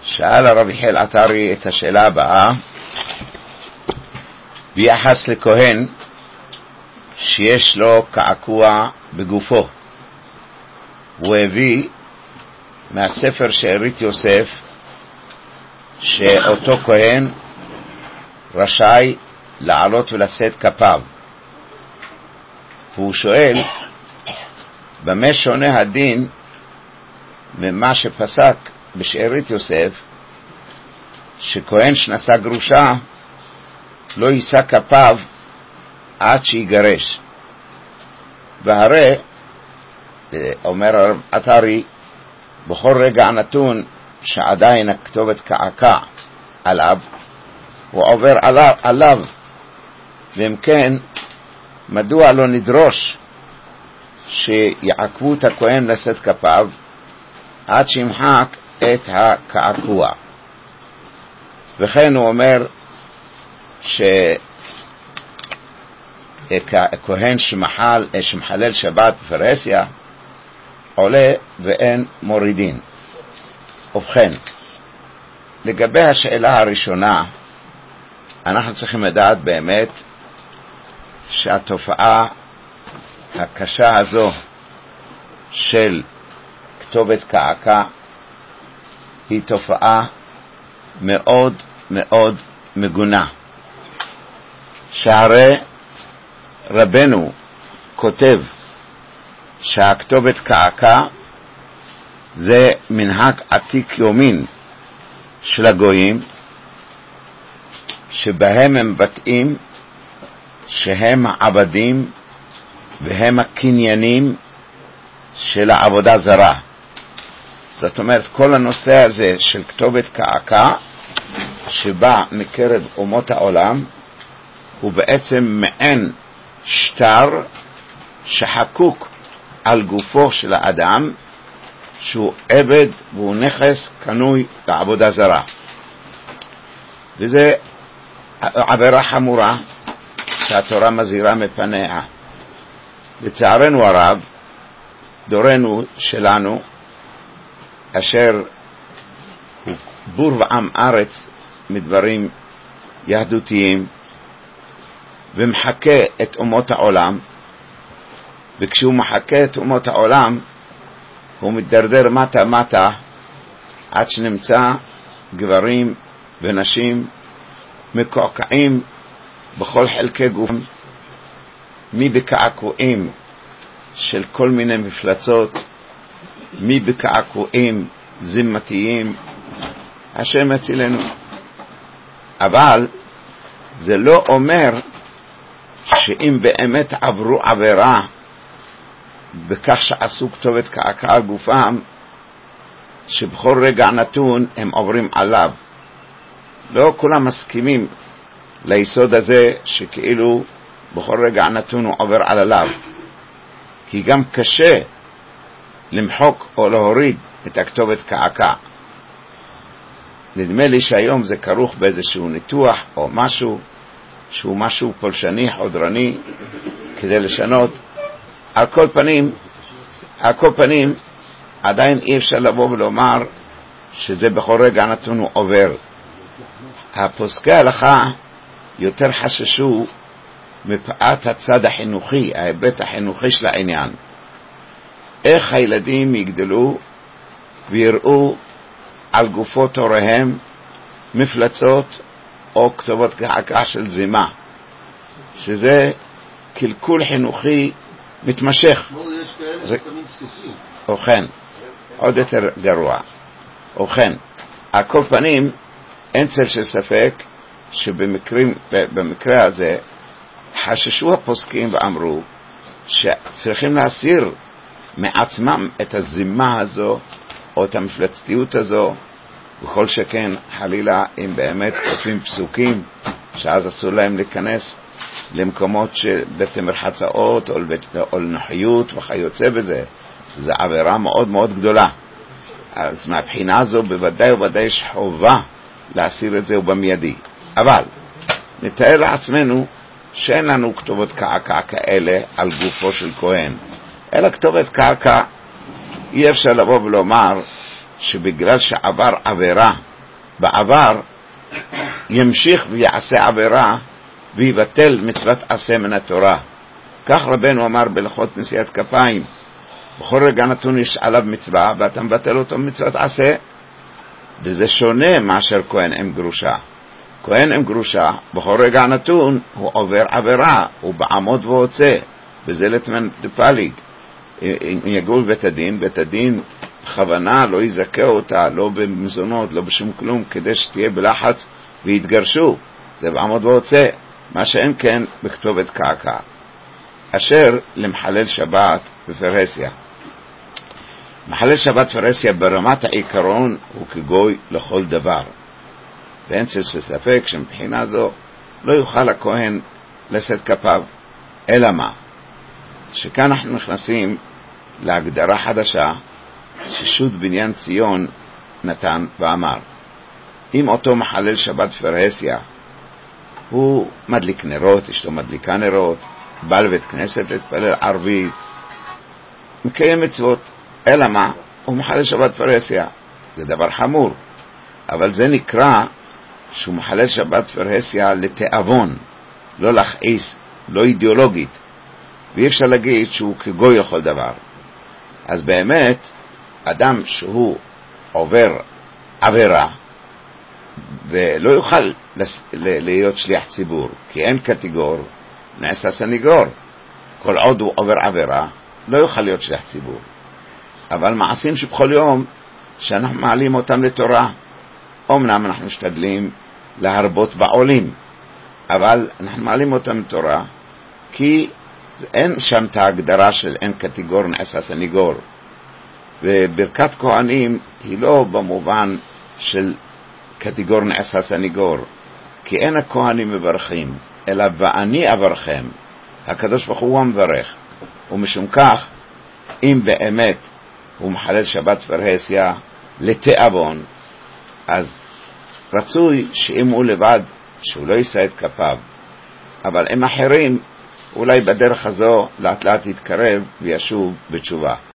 שאל הרב יחיאל עטרי את השאלה הבאה ביחס לכהן שיש לו קעקוע בגופו. הוא הביא מהספר שארית יוסף שאותו כהן רשאי לעלות ולשאת כפיו, והוא שואל במה שונה הדין ממה שפסק בשארית יוסף שכהן שנשא גרושה לא יישא כפיו עד שיגרש. והרי אומר הרב עטרי, בכל רגע נתון שעדיין הכתובת קעקע עליו, הוא עובר עליו, ואם כן מדוע לא נדרוש שיעכבו את הכהן לשאת כפיו עד שימחק את הקעקוע? וכן הוא אומר שכהן שמחלל שבת בפרהסיה עולה ואין מורידין. ובכן, לגבי השאלה הראשונה, אנחנו צריכים לדעת באמת שהתופעה הקשה הזו של כתובת קעקע היא תופעה מאוד מאוד מגונה, שהרי רבנו כותב שהכתובת קעקע זה מנהג עתיק יומין של הגויים, שבהם הם מבטאים שהם העבדים והם הקניינים של העבודה זרה. זאת אומרת, כל הנושא הזה של כתובת קעקע שבא מקרב אומות העולם הוא בעצם מעין שטר שחקוק על גופו של האדם, שהוא עבד והוא נכס קנוי לעבודה זרה, וזה עבירה חמורה שהתורה מזהירה מפניה. לצערנו הרב, דורנו שלנו אשר הוא בור ועם ארץ מדברים יהדותיים ומחכה את אומות העולם, וכשהוא מחכה את אומות העולם הוא מתדרדר מטה מטה עד שנמצא גברים ונשים מקועקעים בכל חלקי גופם, מי בקעקועים של כל מיני מפלצות, מי בקעקועים זמתיים, השם הצילנו. אבל זה לא אומר שאם באמת עברו עבירה בכך שעשו כתובת קעקע על גופם, שבכל רגע נתון הם עוברים עליו. לא כולם מסכימים ליסוד הזה שכאילו בכל רגע נתון הוא עובר עליו, כי גם קשה למחוק או להוריד את הכתובת קעקע. נדמה לי שהיום זה כרוך באיזשהו ניתוח או משהו שהוא משהו פולשני, חודרני, כדי לשנות. על כל פנים עדיין אי אפשר לבוא ולומר שזה בכל רגע נתון הוא עובר. הפוסקי ההלכה יותר חששו מפאת הצד החינוכי, ההיבט החינוכי של העניין. איך הילדים יגדלו ויראו על גופות הוריהם מפלצות או כתובות קעקע של זימה, שזה קלקול חינוכי מתמשך. יש כאלה ששמים בסיסים. ובכן, עוד יותר גרוע. ובכן, על כל פנים אין צל של ספק שבמקרה הזה חששו הפוסקים ואמרו שצריכים להסיר מעצמם את הזימה הזו או את המפלצתיות הזו, וכל שכן חלילה אם באמת כותבים פסוקים שאז אסור להם להיכנס למקומות שבית מרחצאות או לנוחיות וכיוצא בזה. זה עבירה מאוד מאוד גדולה. אז מהבחינה הזו בוודאי ובוודאי יש חובה להסיר את זה ובמיידי. אבל נתאר לעצמנו שאין לנו כתובות קעקע כאלה על גופו של כהן, אלא כתובת קעקע. אי אפשר לבוא ולומר שבגלל שעבר עבירה בעבר ימשיך ויעשה עבירה ויבטל מצוות עשה מן התורה. כך רבנו אמר בהלכות נשיאת כפיים, בכל רגע נתון יש עליו מצווה ואתה מבטל אותו מצוות עשה. וזה שונה מאשר כהן עם גרושה. כהן עם גרושה בכל רגע נתון הוא עובר עבירה, הוא בעמוד והוצא, וזה לתמן דפליג. אם יגעו בית הדין, בית הדין בכוונה לא יזכה אותה, לא במזונות, לא בשום כלום, כדי שתהיה בלחץ ויתגרשו. זה בעמוד והוצא, מה שאין כן בכתובת קעקע. אשר למחלל שבת בפרהסיה. מחלל שבת פרהסיה ברמת העיקרון הוא כגוי לכל דבר, ואין צל ספק שמבחינה זו לא יוכל הכהן לשאת כפיו. אלא מה? שכאן אנחנו נכנסים להגדרה חדשה ששו"ת בניין ציון נתן ואמר, אם אותו מחלל שבת פרהסיה הוא מדליק נרות, אשתו מדליקה נרות, בא לבית כנסת להתפלל ערבית, מקיים מצוות, אלא מה? הוא מחלל שבת פרהסיה. זה דבר חמור, אבל זה נקרא שהוא מחלל שבת פרהסיה לתאבון, לא להכעיס, לא אידיאולוגית, ואי אפשר להגיד שהוא כגוי לכל דבר. אז באמת אדם שהוא עובר עבירה ולא יוכל להיות שליח ציבור, כי אין קטגור, נעשה סניגור. כל עוד הוא עובר עבירה לא יוכל להיות שליח ציבור. אבל מעשים שבכל יום שאנחנו מעלים אותם לתורה, אמנם אנחנו משתדלים להרבות בעולים, אבל אנחנו מעלים אותם לתורה, כי אין שם את ההגדרה של אין קטגור נעשה סניגור. וברכת כהנים היא לא במובן של קטגור נעשה סניגור, כי אין הכהנים מברכים, אלא ואני אברכם. הקדוש ברוך הוא מברך, ומשום כך אם באמת הוא מחלל שבת פרהסיה לתאבון, אז רצוי שאם הוא לבד שהוא לא יישא את כפיו, אבל עם אחרים אולי בדרך הזו לאט לאט יתקרב וישוב בתשובה.